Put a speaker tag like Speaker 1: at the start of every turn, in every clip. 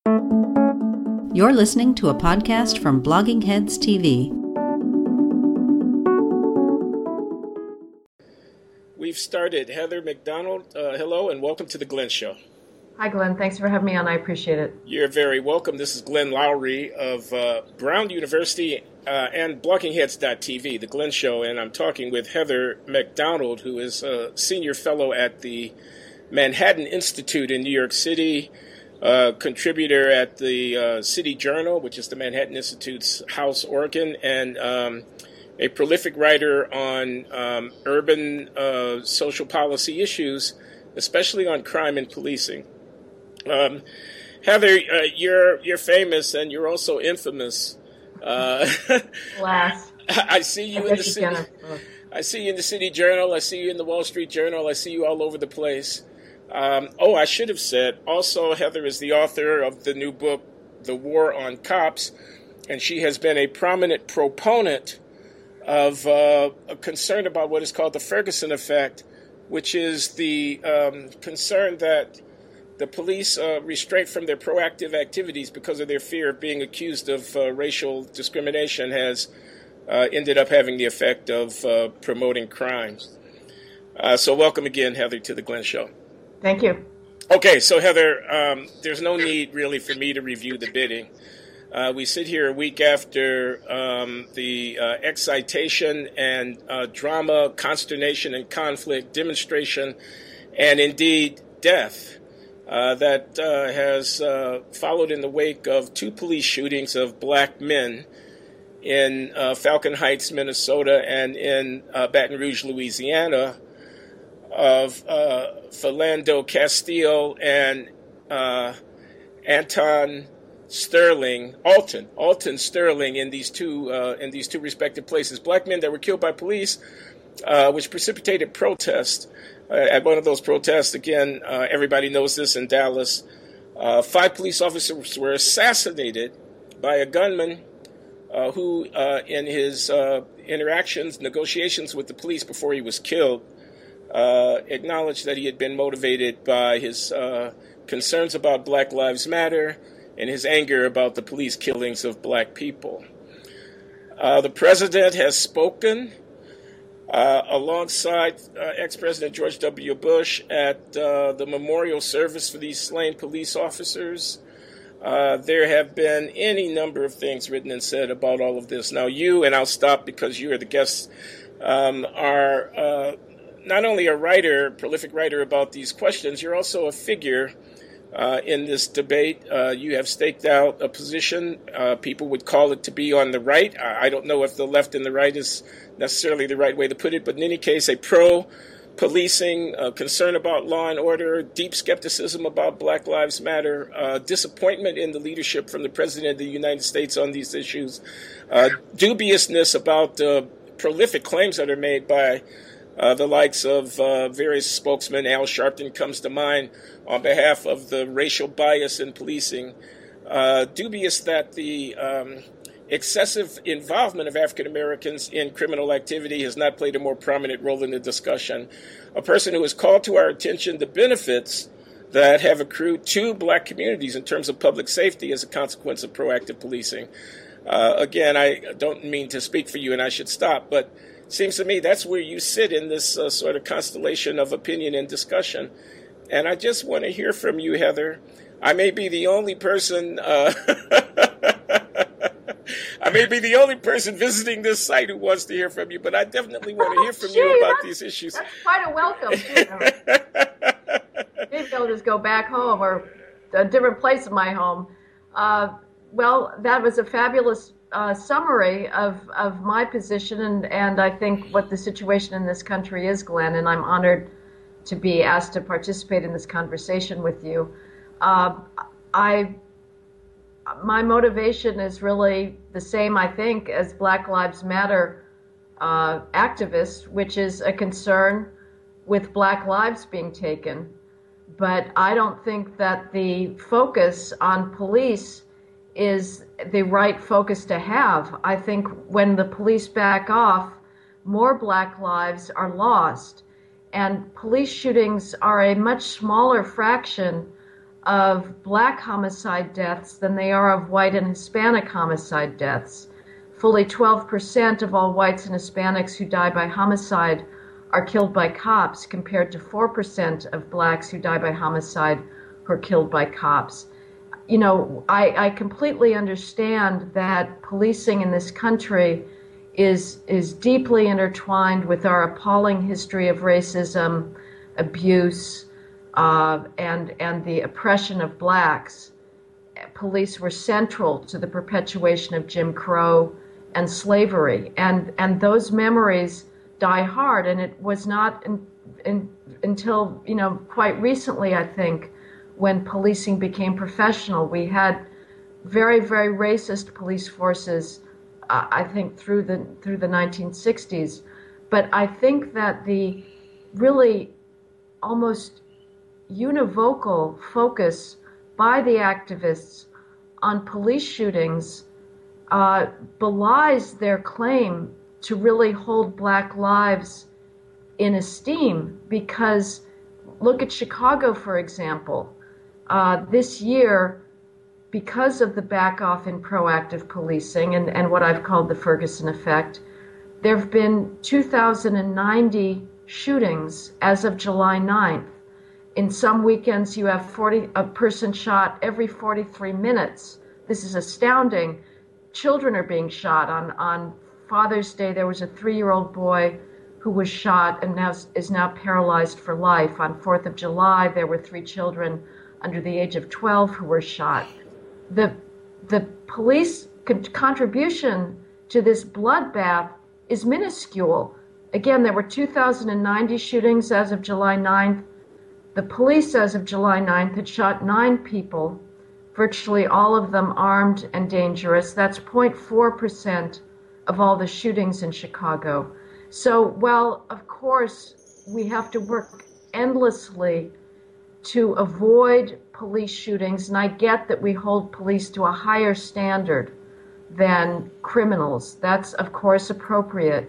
Speaker 1: You're listening to a podcast from Blogging Heads TV.
Speaker 2: We've started. Heather McDonald, hello and welcome to The Glenn Show.
Speaker 3: Hi, Glenn. Thanks for having me on. I appreciate it.
Speaker 2: You're very welcome. This is Glenn Lowry of Brown University and BloggingHeads.tv, The Glenn Show, and I'm talking with Heather McDonald, who is a senior fellow at the Manhattan Institute in New York City, contributor at the City Journal, which is the Manhattan Institute's house organ, and a prolific writer on urban social policy issues, especially on crime and policing. Heather, you're famous and you're also infamous.
Speaker 3: Alas.
Speaker 2: I see you in the city. I see you in the City Journal. I see you in the Wall Street Journal. I see you all over the place. I should have said, also, Heather is the author of the new book, The War on Cops, and she has been a prominent proponent of a concern about what is called the Ferguson effect, which is the concern that the police restraint from their proactive activities because of their fear of being accused of racial discrimination has ended up having the effect of promoting crimes. So welcome again, Heather, to The Glenn Show.
Speaker 3: Thank you.
Speaker 2: Okay, so Heather, there's no need really for me to review the bidding. We sit here a week after the excitation and drama, consternation and conflict, demonstration, and indeed death that has followed in the wake of two police shootings of black men in Falcon Heights, Minnesota, and in Baton Rouge, Louisiana, of Philando Castile and Alton Sterling in these two respective places. Black men that were killed by police, which precipitated protest. At one of those protests, again, everybody knows this in Dallas, 5 police officers were assassinated by a gunman who, in his negotiations with the police before he was killed, acknowledged that he had been motivated by his concerns about Black Lives Matter and his anger about the police killings of black people. The president has spoken alongside ex-President George W. Bush at the memorial service for these slain police officers. There have been any number of things written and said about all of this. Now you, and I'll stop because you are the guest, are not only a writer, prolific writer about these questions, you're also a figure in this debate. You have staked out a position. People would call it to be on the right. I don't know if the left and the right is necessarily the right way to put it, but in any case, a pro-policing, concern about law and order, deep skepticism about Black Lives Matter, disappointment in the leadership from the President of the United States on these issues, dubiousness about prolific claims that are made by the likes of various spokesmen. Al Sharpton comes to mind on behalf of the racial bias in policing. Dubious that the excessive involvement of African Americans in criminal activity has not played a more prominent role in the discussion. A person who has called to our attention the benefits that have accrued to black communities in terms of public safety as a consequence of proactive policing. Again, I don't mean to speak for you and I should stop, but it seems to me that's where you sit in this sort of constellation of opinion and discussion. And I just want to hear from you, Heather. I may be the only person visiting this site who wants to hear from you, but I definitely want to hear from you about these issues.
Speaker 3: That's quite a welcome. Maybe I'll just go back home or a different place in my home. Well, that was a fabulous summary of my position and I think what the situation in this country is, Glenn, and I'm honored to be asked to participate in this conversation with you. My motivation is really the same, I think, as Black Lives Matter activists, which is a concern with Black lives being taken. But I don't think that the focus on police is the right focus to have. I think when the police back off, more Black lives are lost. And police shootings are a much smaller fraction of black homicide deaths than they are of white and Hispanic homicide deaths. Fully 12% of all whites and Hispanics who die by homicide are killed by cops, compared to 4% of blacks who die by homicide who are killed by cops. You know, I completely understand that policing in this country is deeply intertwined with our appalling history of racism, abuse, and the oppression of blacks. Police were central to the perpetuation of Jim Crow and slavery, and those memories die hard. And it was not until, you know, quite recently, I think, when policing became professional. We had very, very racist police forces, I think, through the 1960s. But I think that the really almost univocal focus by the activists on police shootings belies their claim to really hold black lives in esteem. Because look at Chicago, for example. This year, because of the back off in proactive policing and what I've called the Ferguson effect, there have been 2,090 shootings as of July 9th. In some weekends, you have a person shot every 43 minutes. This is astounding. Children are being shot. On Father's Day, there was a 3-year-old boy who was shot and is now paralyzed for life. On 4th of July, there were 3 children under the age of 12 who were shot. The police contribution to this bloodbath is minuscule. Again, there were 2,090 shootings as of July 9th. The police, as of July 9th, had shot 9 people, virtually all of them armed and dangerous. That's 0.4% of all the shootings in Chicago. So, well, of course, we have to work endlessly to avoid police shootings, and I get that we hold police to a higher standard than criminals. That's, of course, appropriate.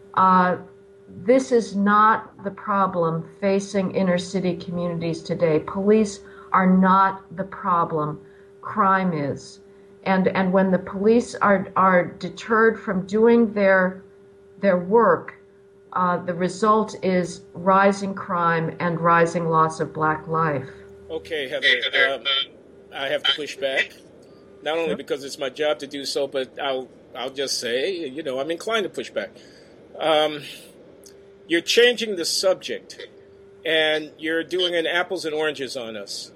Speaker 3: This is not the problem facing inner city communities today. Police are not the problem. Crime is. And when the police are deterred from doing their work, the result is rising crime and rising loss of black life.
Speaker 2: Okay, Heather, I have to push back, not only because it's my job to do so, but I'll just say, you know, I'm inclined to push back. You're changing the subject, and you're doing an apples and oranges on us.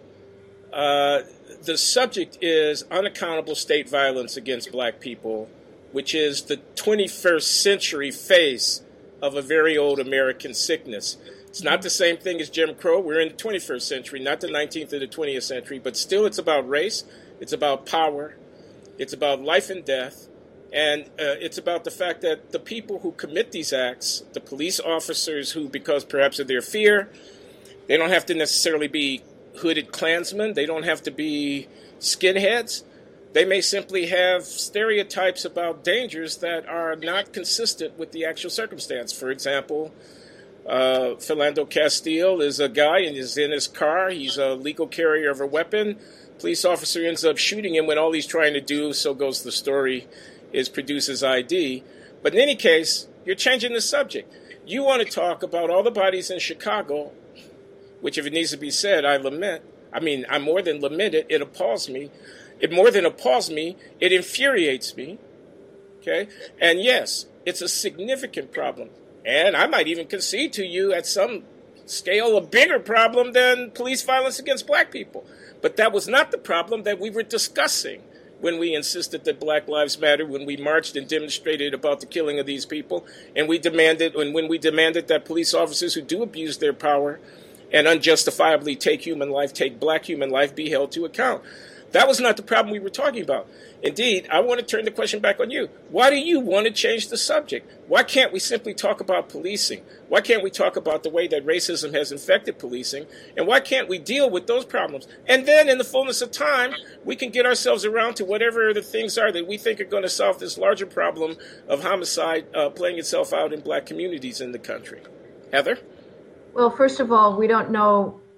Speaker 2: The subject is unaccountable state violence against black people, which is the 21st century face of a very old American sickness. It's not the same thing as Jim Crow. We're in the 21st century, not the 19th or the 20th century, but still it's about race, it's about power, it's about life and death, and it's about the fact that the people who commit these acts, the police officers who, because perhaps of their fear, they don't have to necessarily be hooded Klansmen, they don't have to be skinheads. They may simply have stereotypes about dangers that are not consistent with the actual circumstance. For example, Philando Castile is a guy and is in his car. He's a legal carrier of a weapon. Police officer ends up shooting him when all he's trying to do, so goes the story, is produce his ID. But in any case, you're changing the subject. You want to talk about all the bodies in Chicago, which, if it needs to be said, I lament. I mean, I more than lament it. It appalls me. It more than appalls me. It infuriates me. Okay? And yes, it's a significant problem. And I might even concede to you at some scale a bigger problem than police violence against black people. But that was not the problem that we were discussing when we insisted that Black Lives Matter, when we marched and demonstrated about the killing of these people, and we demanded, and when we demanded that police officers who do abuse their power and unjustifiably take human life, take black human life, be held to account. That was not the problem we were talking about. Indeed, I want to turn the question back on you. Why do you want to change the subject? Why can't we simply talk about policing? Why can't we talk about the way that racism has infected policing? And why can't we deal with those problems? And then in the fullness of time, we can get ourselves around to whatever the things are that we think are going to solve this larger problem of homicide playing itself out in black communities in the country. Heather?
Speaker 3: Well, first of all, we don't know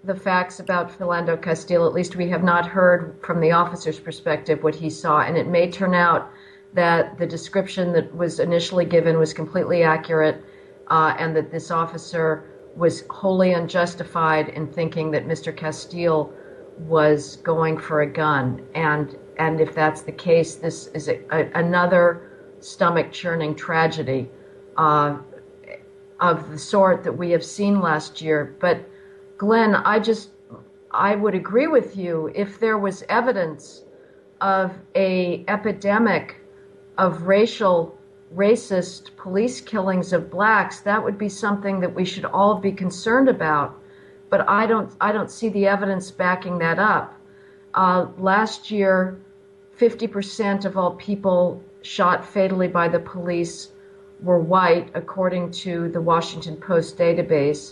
Speaker 3: the facts about Philando Castile. At least we have not heard from the officer's perspective what he saw. And it may turn out that the description that was initially given was completely accurate, and that this officer was wholly unjustified in thinking that Mr. Castile was going for a gun. And if that's the case, this is another stomach-churning tragedy of the sort that we have seen last year. But Glenn, I would agree with you. If there was evidence of a epidemic of racist police killings of blacks, that would be something that we should all be concerned about. But I don't see the evidence backing that up. Last year, 50% of all people shot fatally by the police were white, according to the Washington Post database.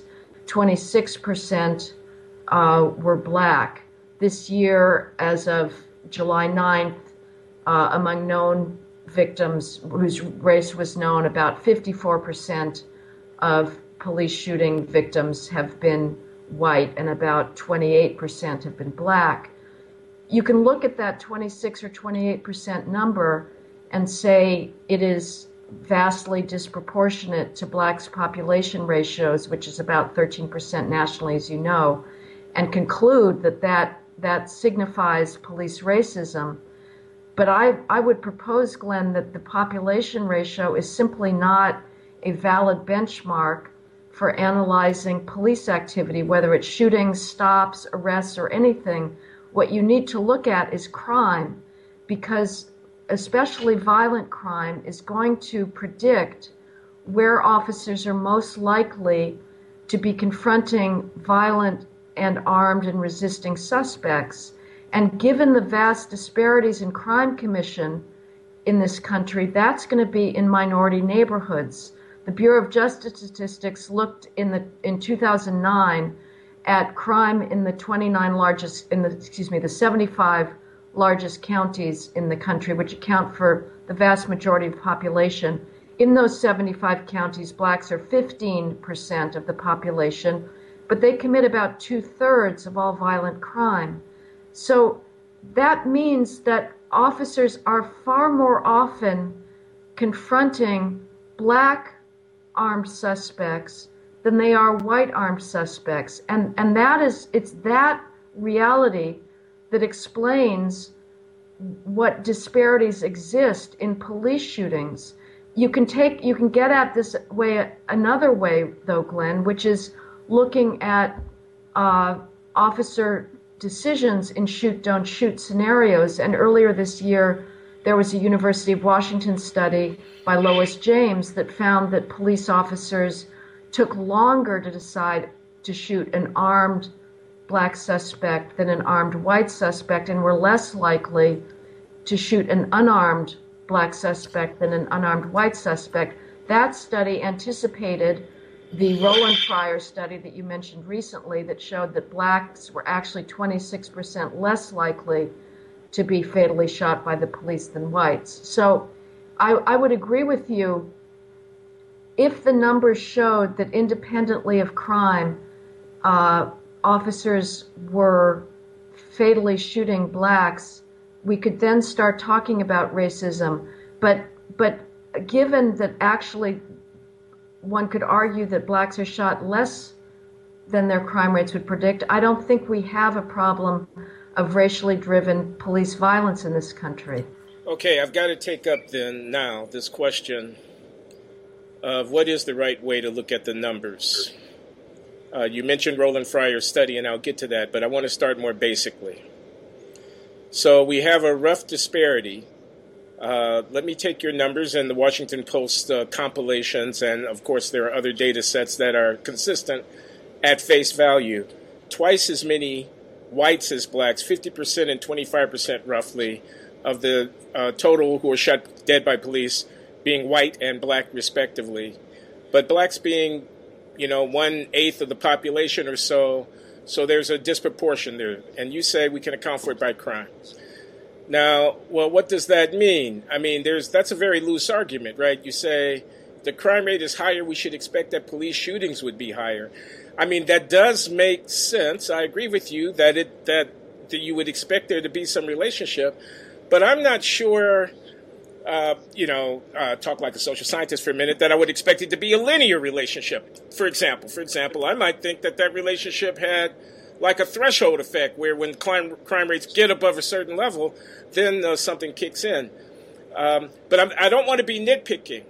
Speaker 3: 26% were black. This year, as of July 9th, among known victims whose race was known, about 54% of police shooting victims have been white and about 28% have been black. You can look at that 26 or 28% number and say it is vastly disproportionate to blacks' population ratios, which is about 13% nationally, as you know, and conclude that signifies police racism. But I would propose, Glenn, that the population ratio is simply not a valid benchmark for analyzing police activity, whether it's shootings, stops, arrests, or anything. What you need to look at is crime, because especially violent crime is going to predict where officers are most likely to be confronting violent and armed and resisting suspects. And given the vast disparities in crime commission in this country, that's going to be in minority neighborhoods. The Bureau of Justice Statistics looked in 2009 at crime in the 75 largest counties in the country, which account for the vast majority of the population. In those 75 counties, blacks are 15% of the population, but they commit about 2/3 of all violent crime. So that means that officers are far more often confronting black armed suspects than they are white armed suspects. And it's that reality that explains what disparities exist in police shootings. You can get at this way, another way though, Glenn, which is looking at officer decisions in shoot, don't shoot scenarios. And earlier this year, there was a University of Washington study by Lois James that found that police officers took longer to decide to shoot an armed black suspect than an armed white suspect, and were less likely to shoot an unarmed black suspect than an unarmed white suspect. That study anticipated the Roland Fryer study that you mentioned recently that showed that blacks were actually 26% less likely to be fatally shot by the police than whites. So I would agree with you. If the numbers showed that independently of crime, officers were fatally shooting blacks, we could then start talking about racism. But given that actually one could argue that blacks are shot less than their crime rates would predict, I don't think we have a problem of racially driven police violence in this country.
Speaker 2: Okay, I've got to take up then now this question of what is the right way to look at the numbers. You mentioned Roland Fryer's study, and I'll get to that, but I want to start more basically. So we have a rough disparity. Let me take your numbers and the Washington Post compilations, and of course there are other data sets that are consistent at face value. Twice as many whites as blacks, 50% and 25% roughly, of the total who were shot dead by police being white and black respectively. But blacks being, 1/8 of the population or so there's a disproportion there. And you say we can account for it by crime. Now, well, what does that mean? I mean, that's a very loose argument, right? You say the crime rate is higher, we should expect that police shootings would be higher. I mean, that does make sense. I agree with you that you would expect there to be some relationship, but I'm not sure. Talk like a social scientist for a minute, that I would expect it to be a linear relationship. For example, I might think that relationship had like a threshold effect where when crime rates get above a certain level, then something kicks in. But I don't want to be nitpicking.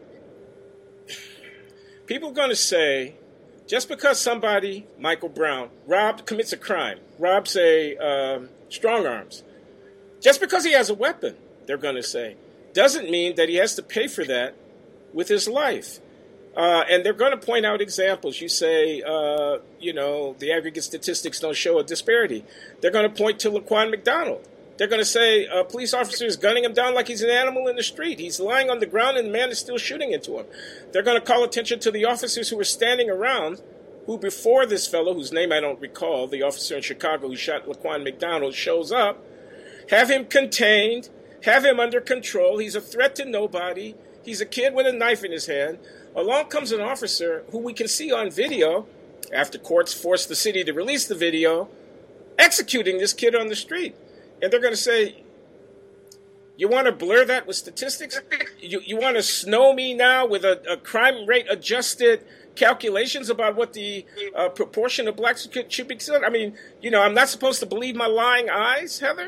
Speaker 2: People are going to say, just because somebody, Michael Brown, commits a crime, robs strong arms, just because he has a weapon, they're going to say, doesn't mean that he has to pay for that with his life. And they're going to point out examples. You say, the aggregate statistics don't show a disparity. They're going to point to Laquan McDonald. They're going to say a police officer is gunning him down like he's an animal in the street. He's lying on the ground and the man is still shooting into him. They're going to call attention to the officers who were standing around, who before this fellow, whose name I don't recall, the officer in Chicago who shot Laquan McDonald, shows up, have him contained, have him under control. He's a threat to nobody. He's a kid with a knife in his hand. Along comes an officer who we can see on video, after courts forced the city to release the video, executing this kid on the street. And they're going to say, you want to blur that with statistics? You want to snow me now with a crime rate adjusted calculations about what the proportion of blacks should be considered? I mean, I'm not supposed to believe my lying eyes, Heather?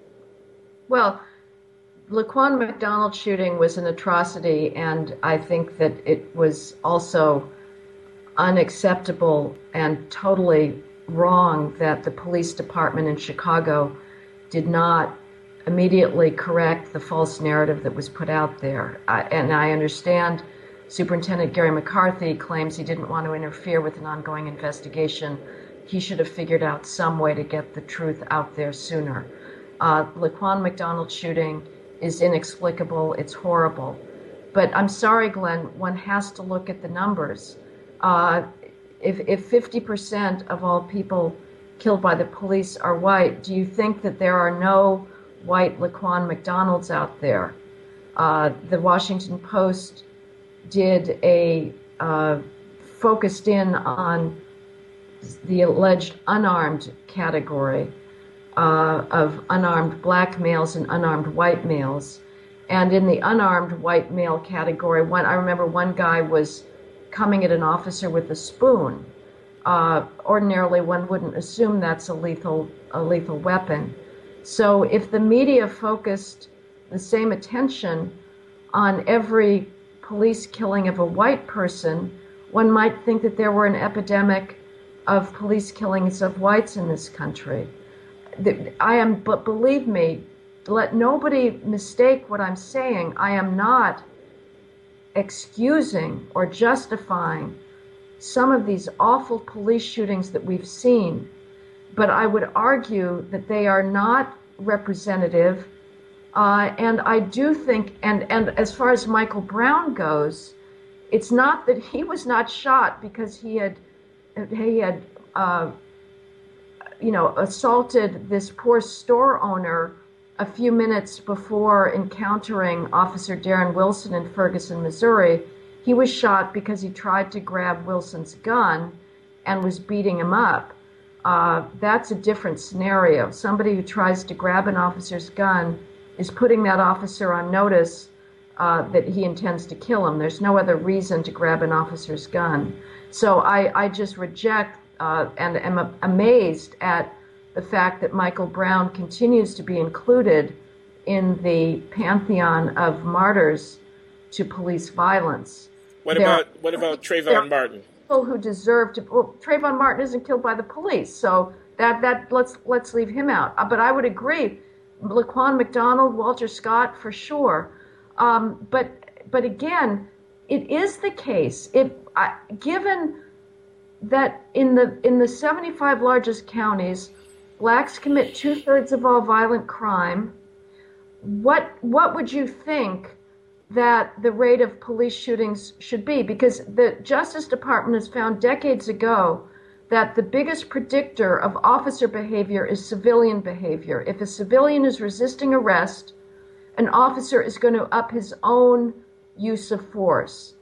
Speaker 3: Well, Laquan McDonald shooting was an atrocity, and I think that it was also unacceptable and totally wrong that the police department in Chicago did not immediately correct the false narrative that was put out there. And I understand Superintendent Gary McCarthy claims he didn't want to interfere with an ongoing investigation. He should have figured out some way to get the truth out there sooner. Laquan McDonald shooting is inexplicable. It's horrible. But I'm sorry, Glenn, one has to look at the numbers. If 50% of all people killed by the police are white, do you think that there are no white Laquan McDonalds out there? The Washington Post did focused in on the alleged unarmed category of unarmed black males and unarmed white males. And in the unarmed white male category, I remember one guy was coming at an officer with a spoon. Ordinarily, one wouldn't assume that's a lethal weapon. So if the media focused the same attention on every police killing of a white person, one might think that there were an epidemic of police killings of whites in this country. But believe me, let nobody mistake what I'm saying. I am not excusing or justifying some of these awful police shootings that we've seen, but I would argue that they are not representative. And I do think, and as far as Michael Brown goes, it's not that he was not shot because he had assaulted this poor store owner a few minutes before encountering Officer Darren Wilson in Ferguson, Missouri. He was shot because he tried to grab Wilson's gun and was beating him up. That's a different scenario. Somebody who tries to grab an officer's gun is putting that officer on notice that he intends to kill him. There's no other reason to grab an officer's gun. So I just reject and am amazed at the fact that Michael Brown continues to be included in the pantheon of martyrs to police violence.
Speaker 2: What about Trayvon Martin?
Speaker 3: People who deserve to. Well, Trayvon Martin isn't killed by the police, so that let's leave him out. But I would agree, Laquan McDonald, Walter Scott, for sure. But again, it is the case. Given that in the 75 largest counties, blacks commit 2/3 of all violent crime, what would you think that the rate of police shootings should be? Because the Justice Department has found decades ago that the biggest predictor of officer behavior is civilian behavior. If a civilian is resisting arrest, an officer is going to up his own use of force.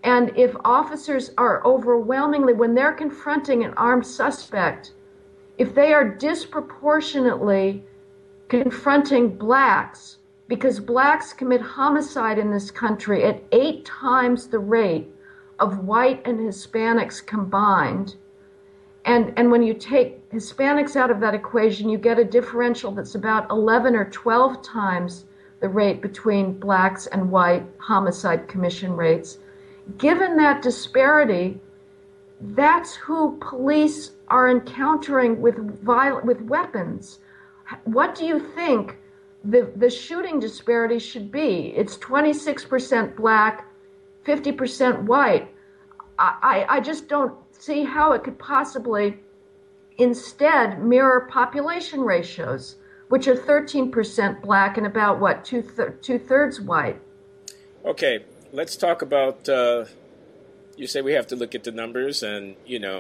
Speaker 3: And if officers are overwhelmingly, when they're confronting an armed suspect, if they are disproportionately confronting blacks, because blacks commit homicide in this country at 8 times the rate of white and Hispanics combined. And when you take Hispanics out of that equation, you get a differential that's about 11 or 12 times the rate between blacks and white homicide commission rates. Given that disparity, that's who police are encountering with weapons. What do you think the shooting disparity should be? It's 26% black, 50% white. I just don't see how it could possibly instead mirror population ratios, which are 13% black and about, two-thirds white.
Speaker 2: Okay, let's talk about, you say we have to look at the numbers, and,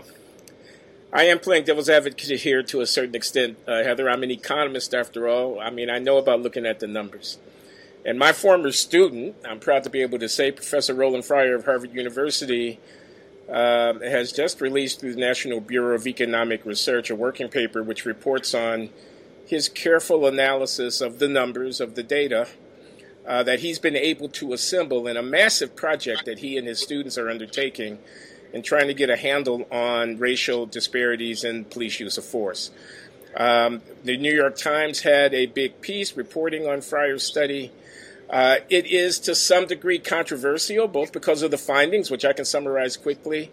Speaker 2: I am playing devil's advocate here to a certain extent, Heather. I'm an economist after all. I mean, I know about looking at the numbers. And my former student, I'm proud to be able to say, Professor Roland Fryer of Harvard University, has just released through the National Bureau of Economic Research a working paper which reports on his careful analysis of the numbers, of the data, that he's been able to assemble in a massive project that he and his students are undertaking in trying to get a handle on racial disparities in police use of force. The New York Times had a big piece reporting on Fryer's study. It is to some degree controversial, both because of the findings, which I can summarize quickly.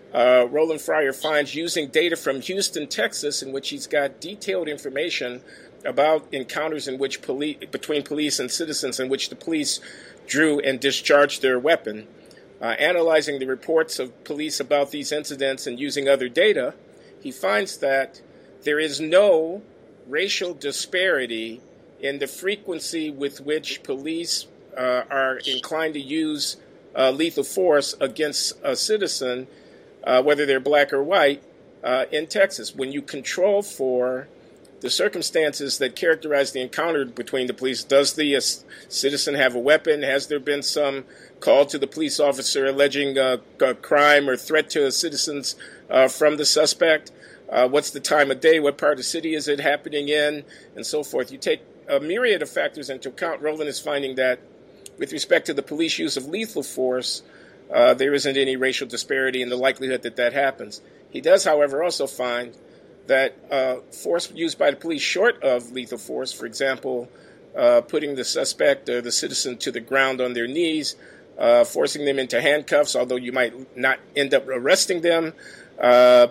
Speaker 2: Roland Fryer finds using data from Houston, Texas, in which he's got detailed information about encounters in which between police and citizens in which the police drew and discharged their weapon. Analyzing the reports of police about these incidents and using other data, he finds that there is no racial disparity in the frequency with which police are inclined to use lethal force against a citizen, whether they're black or white, in Texas. When you control for the circumstances that characterize the encounter between the police, does the citizen have a weapon? Has there been some call to the police officer alleging a crime or threat to citizens from the suspect? What's the time of day? What part of the city is it happening in? And so forth. You take a myriad of factors into account. Roland is finding that with respect to the police use of lethal force, there isn't any racial disparity in the likelihood that that happens. He does, however, also find that force used by the police short of lethal force, for example, putting the suspect or the citizen to the ground on their knees, forcing them into handcuffs, although you might not end up arresting them, a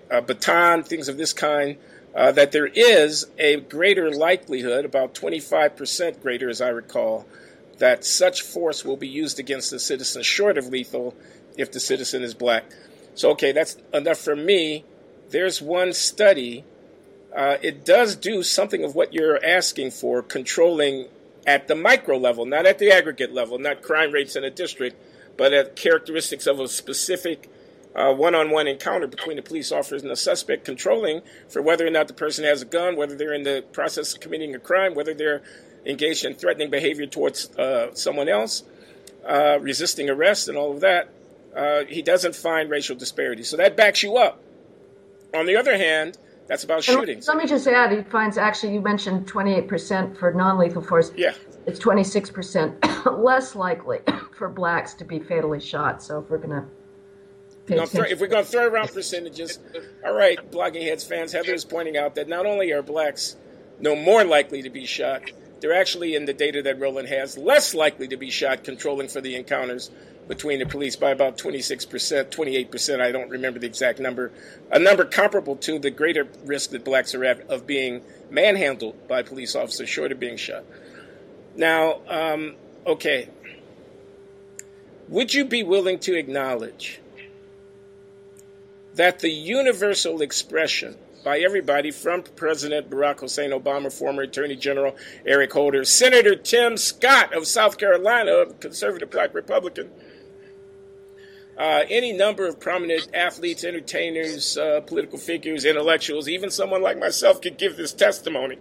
Speaker 2: baton, things of this kind, that there is a greater likelihood, about 25% greater as I recall, that such force will be used against the citizen short of lethal if the citizen is black. So, okay, that's enough for me. There's one study. It does do something of what you're asking for, controlling at the micro level, not at the aggregate level, not crime rates in a district, but at characteristics of a specific one-on-one encounter between the police officers and the suspect, controlling for whether or not the person has a gun, whether they're in the process of committing a crime, whether they're engaged in threatening behavior towards someone else, resisting arrest and all of that. He doesn't find racial disparity. So that backs you up. On the other hand, that's about shootings.
Speaker 3: Let me just add, he finds actually, you mentioned 28% for non-lethal force.
Speaker 2: Yeah.
Speaker 3: It's 26% less likely for blacks to be fatally shot. So if we're going to
Speaker 2: if we're going to throw around percentages, all right, Blogging Heads fans, Heather is pointing out that not only are blacks no more likely to be shot, they're actually, in the data that Roland has, less likely to be shot, controlling for the encounters between the police by about 26%, 28%, I don't remember the exact number, a number comparable to the greater risk that blacks are at of being manhandled by police officers short of being shot. Now, okay, would you be willing to acknowledge that the universal expression by everybody from President Barack Hussein Obama, former Attorney General Eric Holder, Senator Tim Scott of South Carolina, a conservative black Republican, any number of prominent athletes, entertainers, political figures, intellectuals, even someone like myself could give this testimony,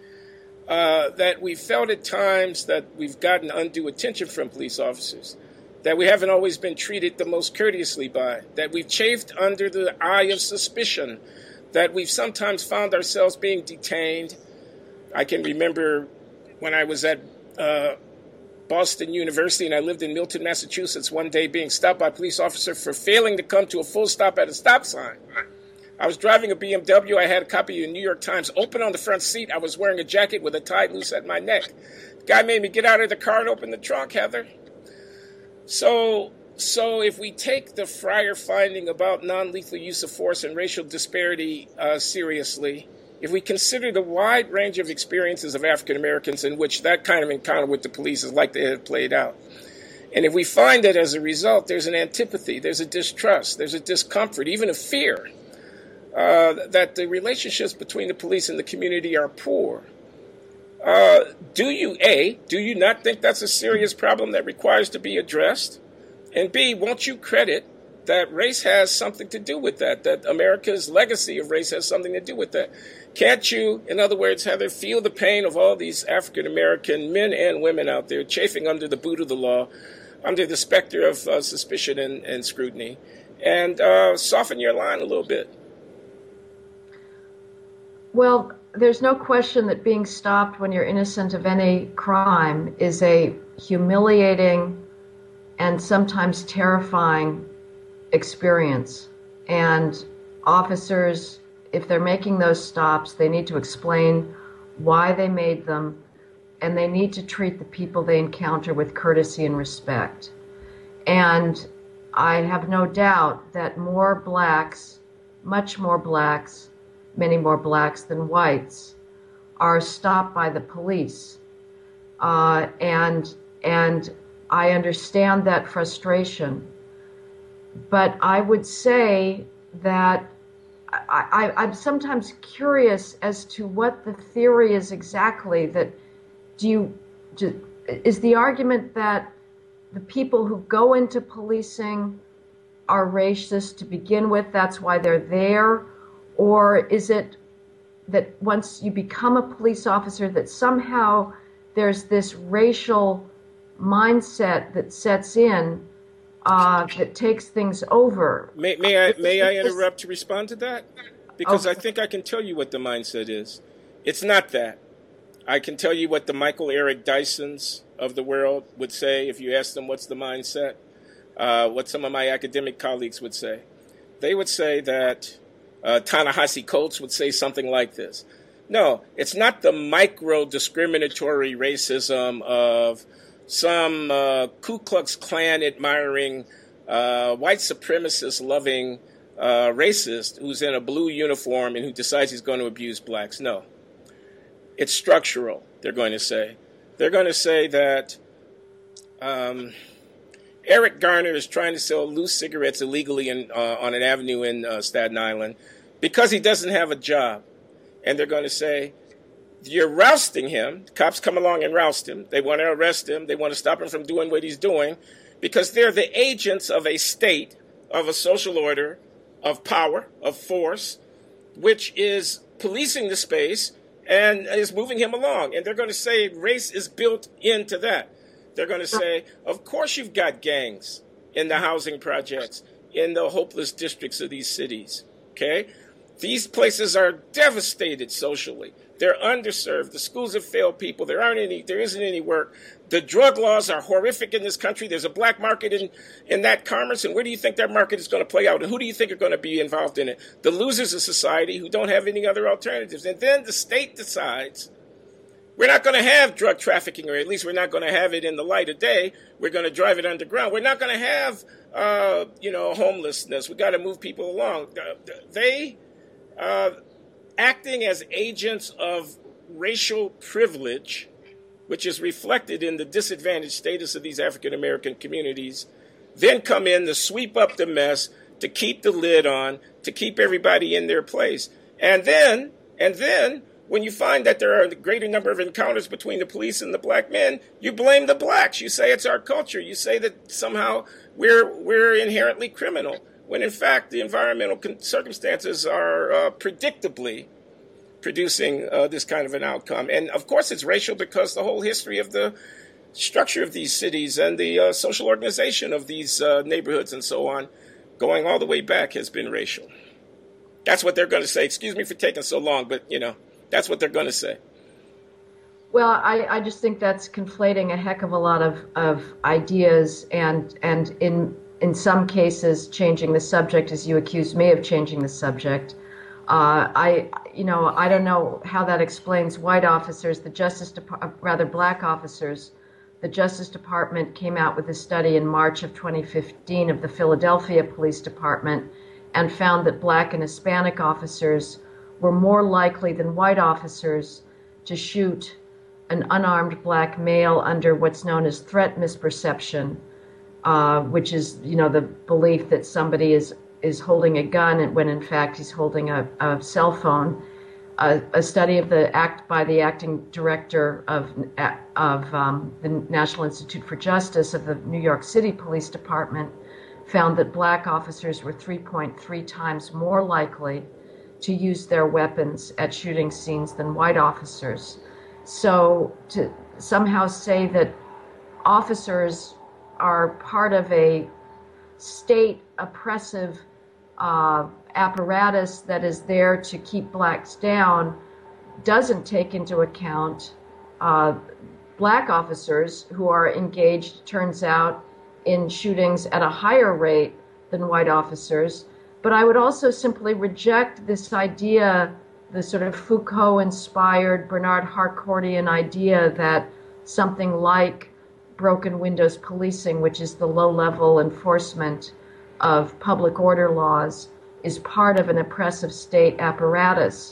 Speaker 2: that we felt at times that we've gotten undue attention from police officers. that we haven't always been treated the most courteously by, that we've chafed under the eye of suspicion, that we've sometimes found ourselves being detained. I can remember when I was at Boston University and I lived in Milton, Massachusetts, one day being stopped by a police officer for failing to come to a full stop at a stop sign. I was driving a BMW. I had a copy of the New York Times open on the front seat. I was wearing a jacket with a tie loose at my neck. The guy made me get out of the car and open the trunk, Heather. So if we take the Fryer finding about non-lethal use of force and racial disparity seriously, if we consider the wide range of experiences of African Americans in which that kind of encounter with the police is like they have played out, and if we find that as a result there's an antipathy, there's a distrust, there's a discomfort, even a fear, that the relationships between the police and the community are poor, do you not think that's a serious problem that requires to be addressed? And B, won't you credit that race has something to do with that America's legacy of race has something to do with that? Can't you, in other words, Heather, feel the pain of all these African-American men and women out there chafing under the boot of the law, under the specter of suspicion and scrutiny, and soften your line a little bit?
Speaker 3: Well, there's no question that being stopped when you're innocent of any crime is a humiliating and sometimes terrifying experience. And officers, if they're making those stops, they need to explain why they made them, and they need to treat the people they encounter with courtesy and respect. And I have no doubt that more blacks, much more blacks, many more blacks than whites, are stopped by the police. And I understand that frustration. But I would say that I'm sometimes curious as to what the theory is exactly. That is the argument that the people who go into policing are racist to begin with, that's why they're there? Or is it that once you become a police officer that somehow there's this racial mindset that sets in that takes things over?
Speaker 2: May I interrupt to respond to that? Because okay. I think I can tell you what the mindset is. It's not that. I can tell you what the Michael Eric Dysons of the world would say if you ask them what's the mindset, what some of my academic colleagues would say. They would say that Ta-Nehisi Coates would say something like this. No, it's not the micro-discriminatory racism of some Ku Klux Klan admiring, white supremacist loving racist who's in a blue uniform and who decides he's going to abuse blacks. No. It's structural, they're going to say. They're going to say that Eric Garner is trying to sell loose cigarettes illegally on an avenue in Staten Island because he doesn't have a job. And they're going to say, you're rousting him. Cops come along and roust him. They want to arrest him. They want to stop him from doing what he's doing because they're the agents of a state, of a social order, of power, of force, which is policing the space and is moving him along. And they're going to say race is built into that. They're going to say, of course you've got gangs in the housing projects, in the hopeless districts of these cities, okay? These places are devastated socially. They're underserved. The schools have failed people. There isn't any work. The drug laws are horrific in this country. There's a black market in that commerce. And where do you think that market is going to play out? And who do you think are going to be involved in it? The losers of society who don't have any other alternatives. And then the state decides we're not going to have drug trafficking, or at least we're not going to have it in the light of day. We're going to drive it underground. We're not going to have, homelessness. We got to move people along. Acting as agents of racial privilege, which is reflected in the disadvantaged status of these African American communities, then come in to sweep up the mess, to keep the lid on, to keep everybody in their place. And then, when you find that there are a greater number of encounters between the police and the black men, you blame the blacks. You say it's our culture. You say that somehow we're inherently criminal, when in fact the environmental circumstances are predictably producing this kind of an outcome. And of course it's racial because the whole history of the structure of these cities and the social organization of these neighborhoods and so on, going all the way back, has been racial. That's what they're going to say. Excuse me for taking so long, but, that's what they're going to say.
Speaker 3: Well, I just think that's conflating a heck of a lot of ideas and in some cases changing the subject, as you accused me of changing the subject. I don't know how that explains white officers, black officers. The Justice Department came out with a study in March of 2015 of the Philadelphia Police Department and found that black and Hispanic officers were more likely than white officers to shoot an unarmed black male under what's known as threat misperception, which is, the belief that somebody is holding a gun when in fact he's holding a cell phone. A study by the acting director of the National Institute for Justice of the New York City Police Department found that black officers were 3.3 times more likely to use their weapons at shooting scenes than white officers. So to somehow say that officers are part of a state oppressive apparatus that is there to keep blacks down doesn't take into account black officers who are engaged, turns out, in shootings at a higher rate than white officers. But I would also simply reject this idea, the sort of Foucault-inspired Bernard Harcourtian idea that something like broken windows policing, which is the low-level enforcement of public order laws, is part of an oppressive state apparatus.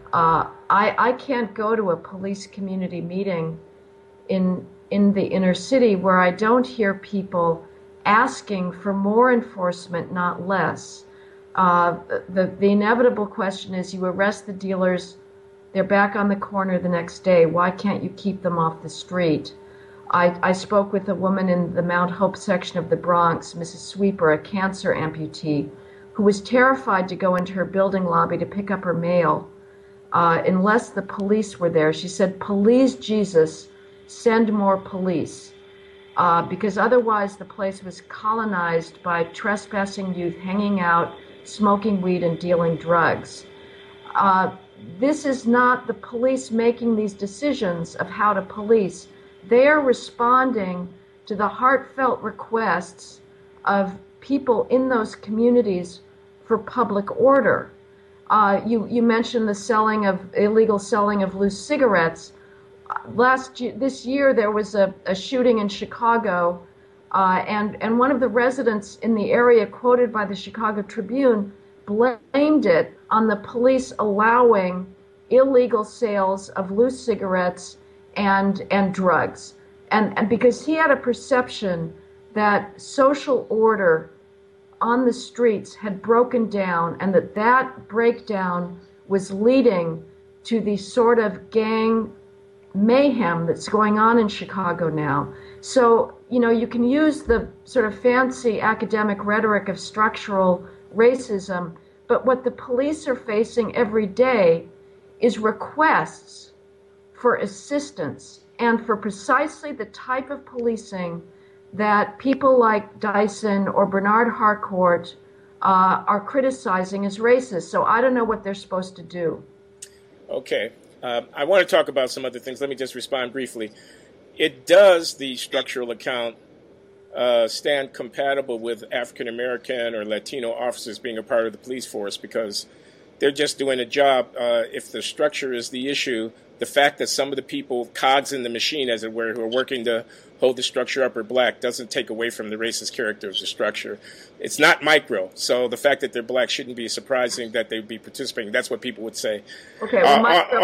Speaker 3: I can't go to a police community meeting in the inner city where I don't hear people asking for more enforcement, not less. The inevitable question is, you arrest the dealers, they're back on the corner the next day. Why can't you keep them off the street? I spoke with a woman in the Mount Hope section of the Bronx, Mrs. Sweeper, a cancer amputee, who was terrified to go into her building lobby to pick up her mail unless the police were there. She said, "Please, Jesus, send more police," because otherwise the place was colonized by trespassing youth hanging out, smoking weed, and dealing drugs. This is not the police making these decisions of how to police. They are responding to the heartfelt requests of people in those communities for public order. You mentioned the illegal selling of loose cigarettes. This year there was a shooting in Chicago, and one of the residents in the area, quoted by the Chicago Tribune, blamed it on the police allowing illegal sales of loose cigarettes and drugs, and because he had a perception that social order on the streets had broken down, and that breakdown was leading to the sort of gang mayhem that's going on in Chicago now. So, you can use the sort of fancy academic rhetoric of structural racism, but what the police are facing every day is requests for assistance and for precisely the type of policing that people like Dyson or Bernard Harcourt are criticizing as racist. So I don't know what they're supposed to do. Okay.
Speaker 2: I want to talk about some other things. Let me just respond briefly. Does the structural account stand compatible with African American or Latino officers being a part of the police force? Because they're just doing a job. If the structure is the issue, the fact that some of the people, cogs in the machine, as it were, who are working to hold the structure up are black doesn't take away from the racist character of the structure. It's not micro. So the fact that they're black shouldn't be surprising that they'd be participating. That's what people would say.
Speaker 3: Okay, well,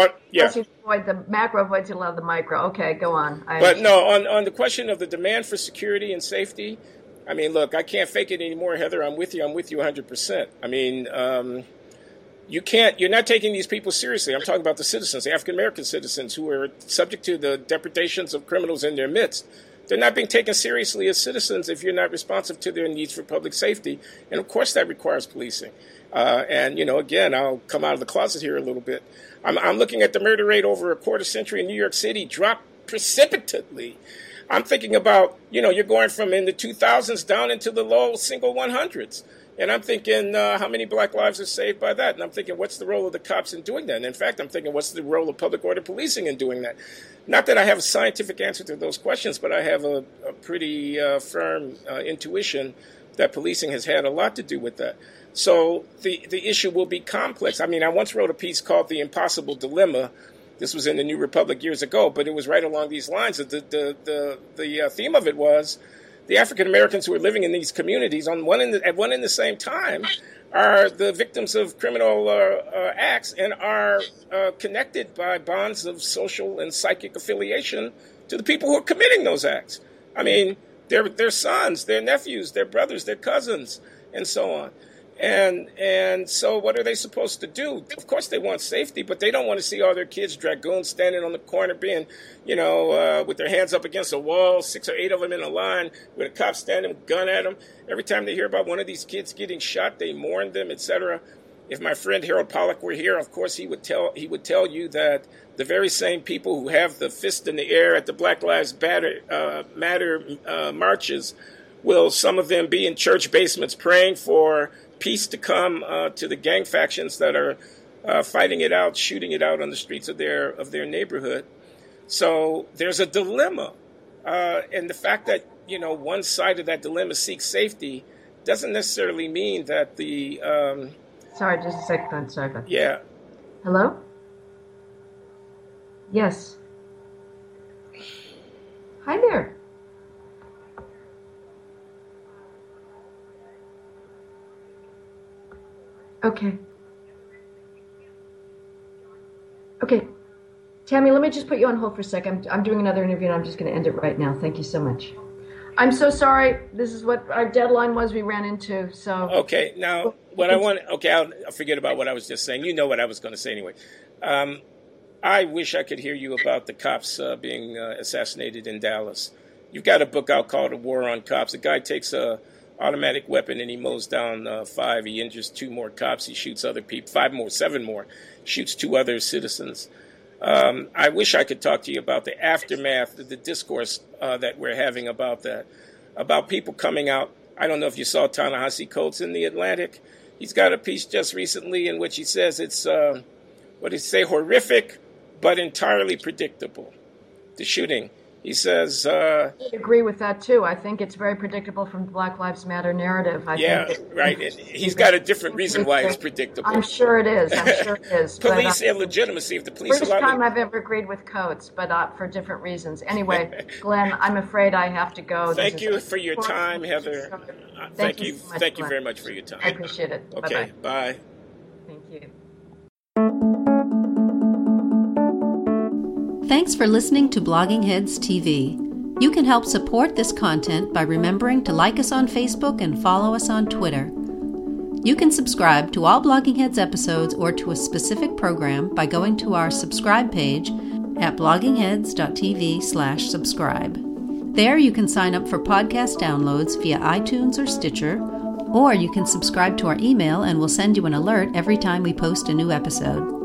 Speaker 3: the macro avoids a lot of the micro. Okay, go on.
Speaker 2: On the question of the demand for security and safety, I mean, look, I can't fake it anymore, Heather. I'm with you 100%. I mean, you're not taking these people seriously. I'm talking about the citizens, the African-American citizens who are subject to the depredations of criminals in their midst. They're not being taken seriously as citizens if you're not responsive to their needs for public safety. And of course that requires policing. Again, I'll come out of the closet here a little bit. I'm looking at the murder rate over a quarter century in New York City drop precipitously. I'm thinking about, you're going from in the 2000s down into the low single 100s. And I'm thinking, how many black lives are saved by that? And I'm thinking, what's the role of the cops in doing that? And in fact, I'm thinking, what's the role of public order policing in doing that? Not that I have a scientific answer to those questions, but I have a pretty firm intuition that policing has had a lot to do with that. So the issue will be complex. I mean, I once wrote a piece called The Impossible Dilemma. This was in the New Republic years ago, but it was right along these lines. The theme of it was the African Americans who are living in these communities at one and the same time are the victims of criminal acts and are connected by bonds of social and psychic affiliation to the people who are committing those acts. I mean, their sons, their nephews, their brothers, their cousins, and so on. And so what are they supposed to do? Of course they want safety, but they don't want to see all their kids, dragoons, standing on the corner being, with their hands up against a wall, 6 or 8 of them in a line with a cop standing with a gun at them. Every time they hear about one of these kids getting shot, they mourn them, etc. If my friend Harold Pollack were here, of course he would tell you that the very same people who have the fist in the air at the Black Lives Matter marches will some of them be in church basements praying for peace to come to the gang factions that are fighting it out, shooting it out on the streets of their neighborhood. So there's a dilemma, and the fact that one side of that dilemma seeks safety doesn't necessarily mean that the.
Speaker 3: Sorry, just a second. Sorry.
Speaker 2: Yeah.
Speaker 3: Hello. Yes. Hi there. Okay. Tammy, let me just put you on hold for a second. I'm doing another interview and I'm just going to end it right now. Thank you so much. I'm so sorry. This is what our deadline was we ran into. So. Okay.
Speaker 2: Now, I'll forget about what I was just saying. You know what I was going to say anyway. I wish I could hear you about the cops being assassinated in Dallas. You've got a book out called A War on Cops. A guy takes a automatic weapon and he mows down 5. He injures 2 more cops. He shoots other people, 7 more, shoots 2 other citizens. I wish I could talk to you about the aftermath, the discourse that we're having about that, about people coming out. I don't know if you saw Ta-Nehisi Coates in The Atlantic. He's got a piece just recently in which he says it's, horrific, but entirely predictable, the shooting. He says... I
Speaker 3: agree with that, too. I think it's very predictable from the Black Lives Matter narrative.
Speaker 2: Right. He's got a different reason why it's predictable.
Speaker 3: I'm sure it is.
Speaker 2: Police illegitimacy. If the police...
Speaker 3: First time I've ever agreed with Coates, but for different reasons. Anyway, Glenn, I'm afraid I have to go.
Speaker 2: Thank you for your time, Heather. Thank you very much for your time.
Speaker 3: I appreciate it.
Speaker 2: Okay, bye.
Speaker 3: Thank you.
Speaker 1: Thanks for listening to Blogging Heads TV. You can help support this content by remembering to like us on Facebook and follow us on Twitter. You can subscribe to all Blogging Heads episodes or to a specific program by going to our subscribe page at bloggingheads.tv/subscribe. There you can sign up for podcast downloads via iTunes or Stitcher, or you can subscribe to our email and we'll send you an alert every time we post a new episode.